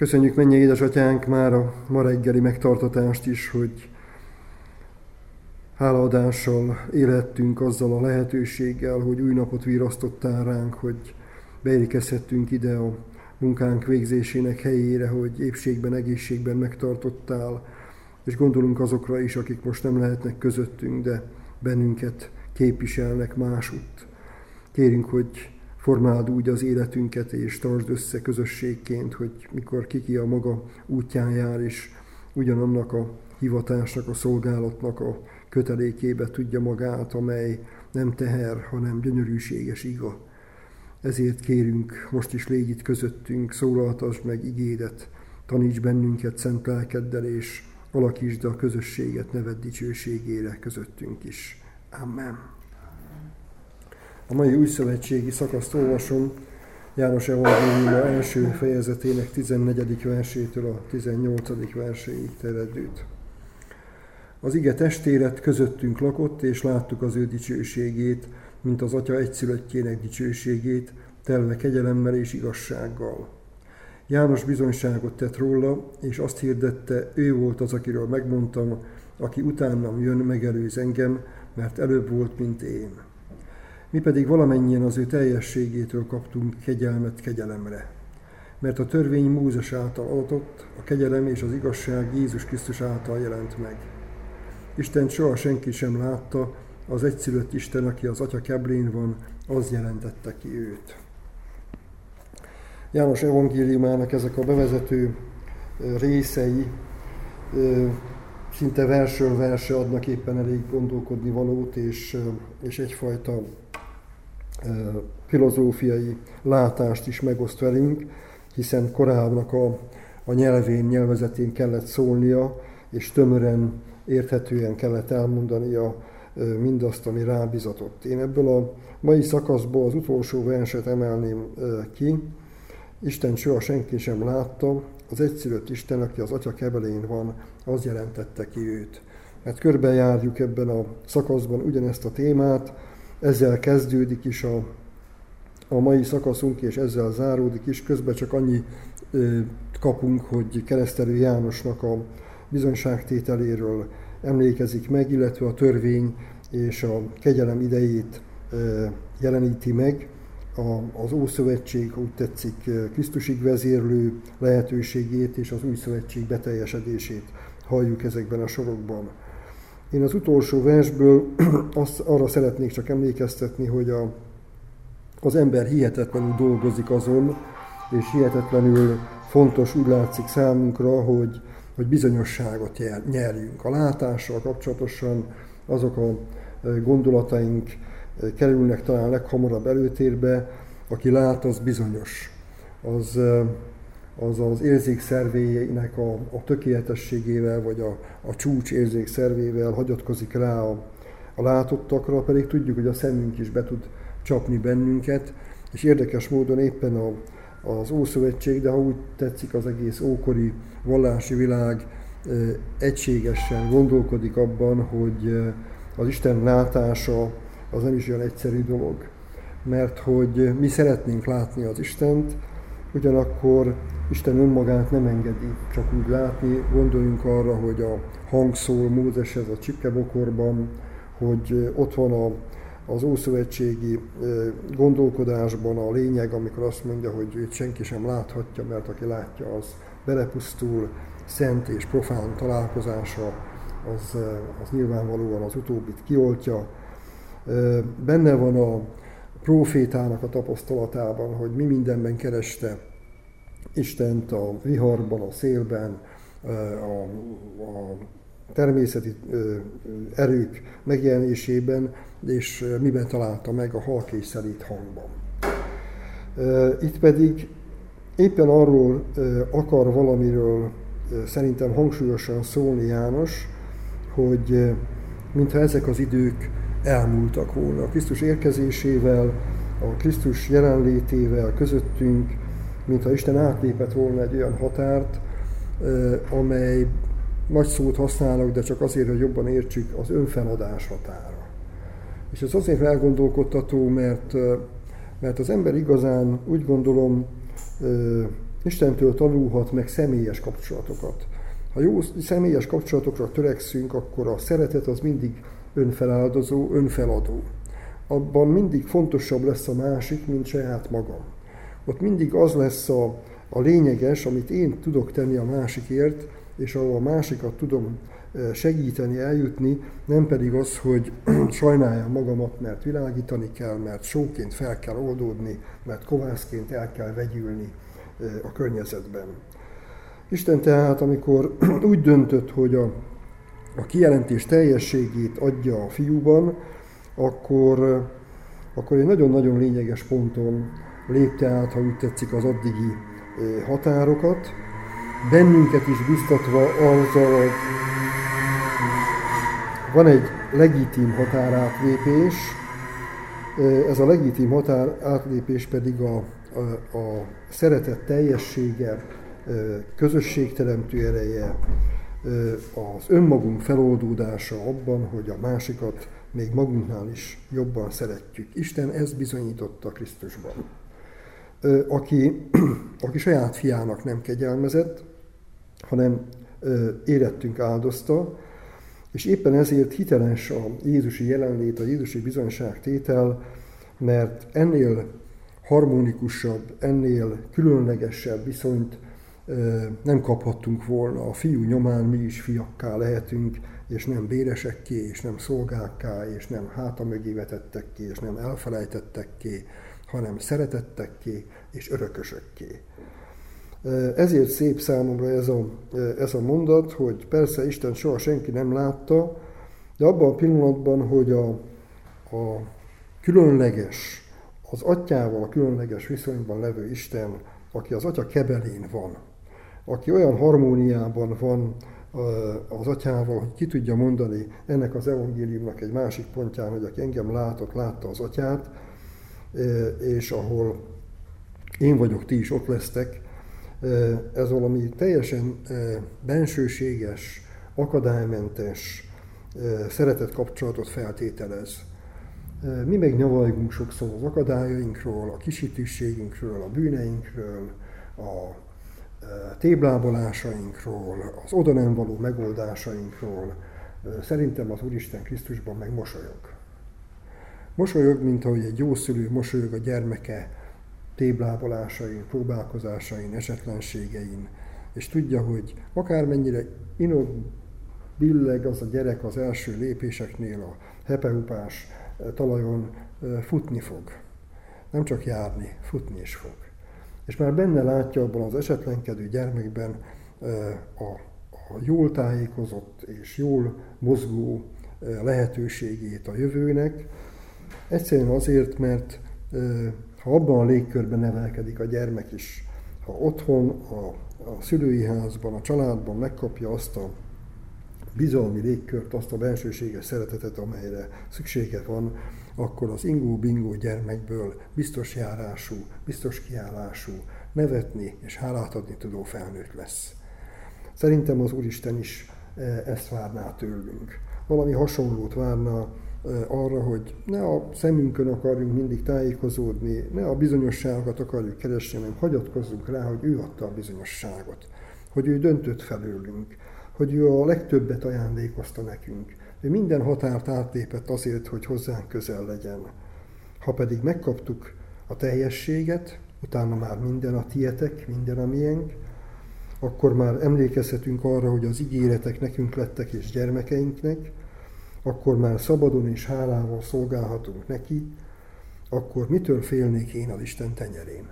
Köszönjük, mennyei édesatyánk, már a ma reggeli megtartatást is, hogy hálaadással élhettünk azzal a lehetőséggel, hogy új napot virasztottál ránk, hogy beérkezhettünk ide a munkánk végzésének helyére, hogy épségben, egészségben megtartottál, és gondolunk azokra is, akik most nem lehetnek közöttünk, de bennünket képviselnek másutt. Kérünk, hogy formáld úgy az életünket, és tartsd össze közösségként, hogy mikor kiki a maga útján jár, és ugyanannak a hivatásnak, a szolgálatnak a kötelékébe tudja magát, amely nem teher, hanem gyönyörűséges iga. Ezért kérünk, most is légy itt közöttünk, szólaltasd meg igédet, taníts bennünket szent lelkeddel, és alakítsd a közösséget neved dicsőségére közöttünk is. Amen. A mai újszövetségi szakaszt olvasom, János evangéliuma első fejezetének 14. versétől a 18. verséig terjedőt. Az ige testéret közöttünk lakott, és láttuk az ő dicsőségét, mint az Atya egyszülöttjének dicsőségét, telve kegyelemmel és igazsággal. János bizonyságot tett róla, és azt hirdette, ő volt az, akiről megmondtam, aki utánam jön, megelőz engem, mert előbb volt, mint én. Mi pedig valamennyien az ő teljességétől kaptunk kegyelmet kegyelemre. Mert a törvény Mózes által adatott, a kegyelem és az igazság Jézus Krisztus által jelent meg. Istent soha senki sem látta, az egyszülött Isten, aki az Atya keblén van, az jelentette ki őt. János evangéliumának ezek a bevezető részei szinte versről versre adnak éppen elég gondolkodni valót, és egyfajta filozófiai látást is megoszt velünk, hiszen korábbnak a nyelvezetén kellett szólnia, és tömören, érthetően kellett elmondania mindazt, ami rábizatott. Én ebből a mai szakaszból az utolsó verset emelném ki. Isten soha senki sem látta, az egyszülött Isten, aki az Atya kebelén van, az jelentette ki őt. Mert körbejárjuk ebben a szakaszban ugyanezt a témát, ezzel kezdődik is a mai szakaszunk, és ezzel záródik is. Közben csak annyi kapunk, hogy Keresztelő Jánosnak a bizonyságtételéről emlékezik meg, illetve a törvény és a kegyelem idejét jeleníti meg, az Ószövetség, úgy tetszik, Krisztusig vezérlő lehetőségét és az Új Szövetség beteljesedését halljuk ezekben a sorokban. Én az utolsó versből arra szeretnék csak emlékeztetni, hogy az ember hihetetlenül dolgozik azon, és hihetetlenül fontos, úgy látszik számunkra, hogy bizonyosságot nyerjünk. A látással kapcsolatosan azok a gondolataink kerülnek talán leghamarabb előtérbe, aki lát, az bizonyos. Az érzékszervének a tökéletességével, vagy a csúcs érzékszervével hagyatkozik rá a látottakra, pedig tudjuk, hogy a szemünk is be tud csapni bennünket, és érdekes módon éppen az Ószövetség, de ha úgy tetszik, az egész ókori vallási világ egységesen gondolkodik abban, hogy az Isten látása az nem is olyan egyszerű dolog. Mert hogy mi szeretnénk látni az Istent, ugyanakkor Isten önmagát nem engedi csak úgy látni. Gondoljunk arra, hogy a hang szól Mózeshez a csipkebokorban, hogy ott van az ószövetségi gondolkodásban a lényeg, amikor azt mondja, hogy őt senki sem láthatja, mert aki látja, az belepusztul, szent és profán találkozása, az nyilvánvalóan az utóbbit kioltja. Benne van a prófétának a tapasztalatában, hogy mi mindenben kereste Istent, a viharban, a szélben, a természeti erők megjelenésében, és miben találta meg a halk és szelíd hangban. Itt pedig éppen arról akar valamiről szerintem hangsúlyosan szólni János, hogy mintha ezek az idők elmúltak volna. A Krisztus érkezésével, a Krisztus jelenlétével közöttünk, mintha Isten átlépett volna egy olyan határt, amely, nagy szót használok, de csak azért, hogy jobban értsük, az önfeladás határa. És ez azért elgondolkodtató, mert az ember igazán, úgy gondolom, Istentől tanulhat meg személyes kapcsolatokat. Ha jó személyes kapcsolatokra törekszünk, akkor a szeretet az mindig önfeláldozó, önfeladó. Abban mindig fontosabb lesz a másik, mint saját magam. Ott mindig az lesz a lényeges, amit én tudok tenni a másikért, és ahol a másikat tudom segíteni, eljutni, nem pedig az, hogy sajnáljam magamat, mert világítani kell, mert sóként fel kell oldódni, mert kovászként el kell vegyülni a környezetben. Isten tehát, amikor úgy döntött, hogy a kijelentés teljességét adja a fiúban, akkor egy nagyon-nagyon lényeges ponton lépte át, ha úgy tetszik, az addigi határokat, bennünket is biztatva azzal, hogy van egy legitim határátlépés, ez a legitim határátlépés pedig a szeretet teljessége, közösségteremtő ereje, az önmagunk feloldódása abban, hogy a másikat még magunknál is jobban szeretjük. Isten ezt bizonyította Krisztusban. Aki saját fiának nem kegyelmezett, hanem érettünk áldozta, és éppen ezért hiteles a jézusi jelenlét, a jézusi bizonyságtétel, mert ennél harmonikusabb, ennél különlegesebb viszonyt nem kaphattunk volna. A fiú nyomán mi is fiakká lehetünk, és nem béresekké, és nem szolgákká, és nem háta mögé vetettekké, és nem elfelejtettekké, hanem szeretettekké és örökösökké. Ezért szép számomra ez a mondat, hogy persze Isten soha senki nem látta, de abban a pillanatban, hogy a különleges, az atyával a különleges viszonyban levő Isten, aki az atya kebelén van, aki olyan harmóniában van az atyával, hogy ki tudja mondani ennek az evangéliumnak egy másik pontján, hogy aki engem látott, látta az atyát, és ahol én vagyok, ti is ott lesztek, ez valami teljesen bensőséges, akadálymentes szeretet kapcsolatot feltételez. Mi meg nyavalgunk sokszor az akadályainkról, a kisítőségünkről, a bűneinkről, a téblábolásainkról, az oda nem való megoldásainkról. Szerintem az Úristen Krisztusban meg mosolyog. Mosolyog, mint ahogy egy jó szülő mosolyog a gyermeke téblábolásain, próbálkozásain, esetlenségein, és tudja, hogy akármennyire inog, billeg az a gyerek az első lépéseknél a hepeupás talajon, futni fog. Nem csak járni, futni is fog. És már benne látja abban az esetlenkedő gyermekben a jól tájékozott és jól mozgó lehetőségét a jövőnek. Egyszerűen azért, mert ha abban a légkörben nevelkedik a gyermek is, ha otthon, a szülői házban, a családban megkapja azt a bizalmi légkört, azt a bensőséges szeretetet, amelyre szüksége van, akkor az ingó-bingó gyermekből biztos járású, biztos kiállású, nevetni és hálát adni tudó felnőtt lesz. Szerintem az Úristen is ezt várná tőlünk. Valami hasonlót várna arra, hogy ne a szemünkön akarjunk mindig tájékozódni, ne a bizonyosságokat akarjuk keresni, hanem hagyatkozzunk rá, hogy ő adta a bizonyosságot, hogy ő döntött felőlünk, hogy ő a legtöbbet ajándékozta nekünk. Ő minden határt átlépett azért, hogy hozzánk közel legyen. Ha pedig megkaptuk a teljességet, utána már minden a tietek, minden a miénk, akkor már emlékezhetünk arra, hogy az ígéretek nekünk lettek és gyermekeinknek, akkor már szabadon és hálával szolgálhatunk neki, akkor mitől félnék én az Isten tenyerén?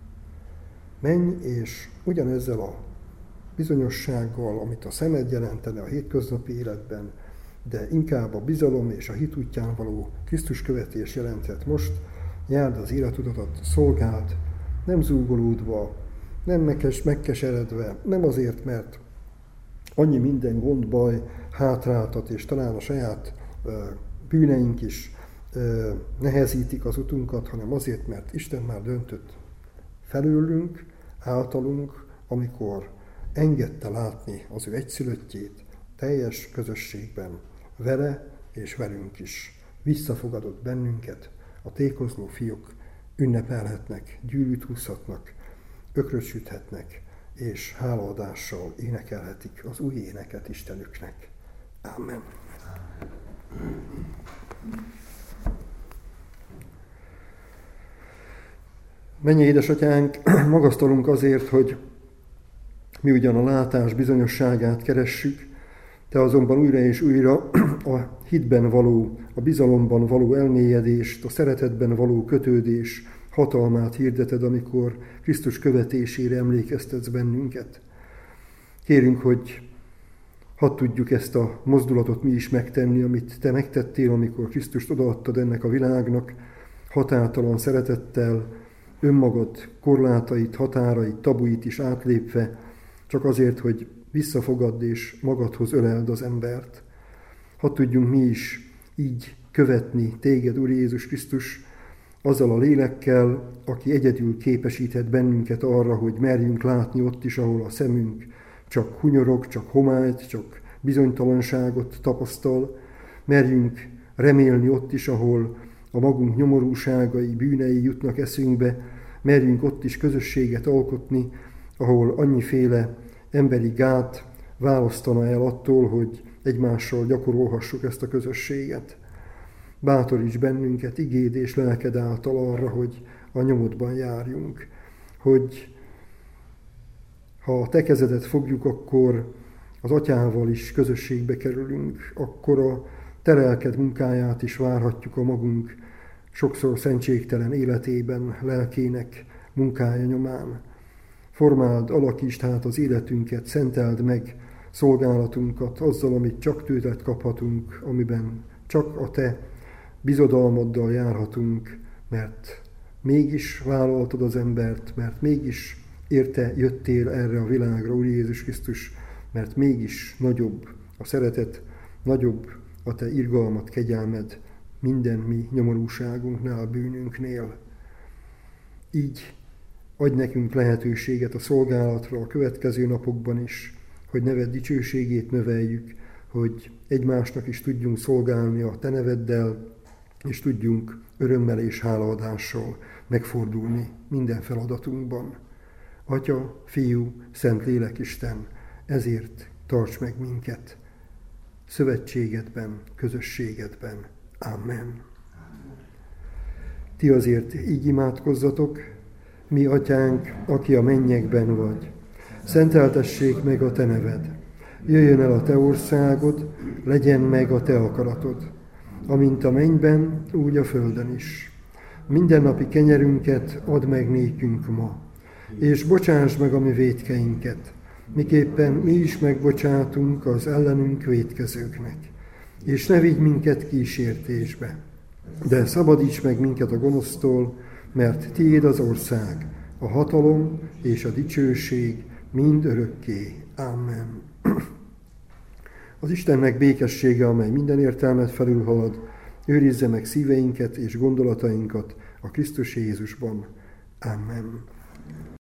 Menj, és ugyanezzel a bizonyossággal, amit a szemed jelentene a hétköznapi életben, de inkább a bizalom és a hit útján való Krisztus követés jelentett most, járd az életutat, szolgáld, nem zúgolódva, nem megkeseredve, nem azért, mert annyi minden gond, baj hátráltat, és talán a saját bűneink is nehezítik az utunkat, hanem azért, mert Isten már döntött felőlünk, általunk, amikor engedte látni az ő egyszülöttjét teljes közösségben, vele és velünk is. Visszafogadott bennünket, a tékozló fiúk ünnepelhetnek, gyűrűt húzhatnak, ökröt süthetnek, és hálaadással énekelhetik az új éneket Istenüknek. Amen. Mennyei édesatyánk, magasztalunk azért, hogy mi ugyan a látás bizonyosságát keressük, te azonban újra és újra a hitben való, a bizalomban való elmélyedést, a szeretetben való kötődés hatalmát hirdeted, amikor Krisztus követésére emlékeztetsz bennünket. Kérünk, hogy hadd tudjuk ezt a mozdulatot mi is megtenni, amit te megtettél, amikor Krisztust odaadtad ennek a világnak, határtalan szeretettel, önmagad korlátait, határait, tabuit is átlépve, csak azért, hogy visszafogadd és magadhoz öleld az embert. Hadd tudjunk mi is így követni téged, Úr Jézus Krisztus, azzal a lélekkel, aki egyedül képesíthet bennünket arra, hogy merjünk látni ott is, ahol a szemünk csak hunyorog, csak homályt, csak bizonytalanságot tapasztal, merjünk remélni ott is, ahol a magunk nyomorúságai, bűnei jutnak eszünkbe, merjünk ott is közösséget alkotni, ahol annyiféle emberi gát választana el attól, hogy egymással gyakorolhassuk ezt a közösséget. Bátoríts bennünket igéd és lelked által arra, hogy a nyomodban járjunk, hogy ha a te kezedet fogjuk, akkor az atyával is közösségbe kerülünk, akkor a te lelked munkáját is várhatjuk a magunk sokszor szentségtelen életében, lelkének munkája nyomán. Formáld, alakítsd hát az életünket, szenteld meg szolgálatunkat azzal, amit csak tőled kaphatunk, amiben csak a te bizodalmaddal járhatunk, mert mégis vállaltad az embert, mert mégis érte jöttél erre a világra, Úr Jézus Krisztus, mert mégis nagyobb a szeretet, nagyobb a te irgalmat, kegyelmed minden mi nyomorúságunknál, bűnünknél. Így adj nekünk lehetőséget a szolgálatra a következő napokban is, hogy neved dicsőségét növeljük, hogy egymásnak is tudjunk szolgálni a te neveddel, és tudjunk örömmel és hálaadással megfordulni minden feladatunkban. Atya, Fiú, Szent Lélekisten, ezért tarts meg minket szövetségedben, közösségedben. Amen. Ti azért így imádkozzatok: mi atyánk, aki a mennyekben vagy, szenteltessék meg a te neved. Jöjjön el a te országod, legyen meg a te akaratod, amint a mennyben, úgy a földön is. Mindennapi kenyerünket add meg nékünk ma, és bocsáss meg a mi vétkeinket, miképpen mi is megbocsátunk az ellenünk vétkezőknek. És ne vigy minket kísértésbe, de szabadíts meg minket a gonosztól, mert tiéd az ország, a hatalom és a dicsőség mind örökké. Amen. Az Istennek békessége, amely minden értelmet felülhalad, őrizze meg szíveinket és gondolatainkat a Krisztus Jézusban. Amen.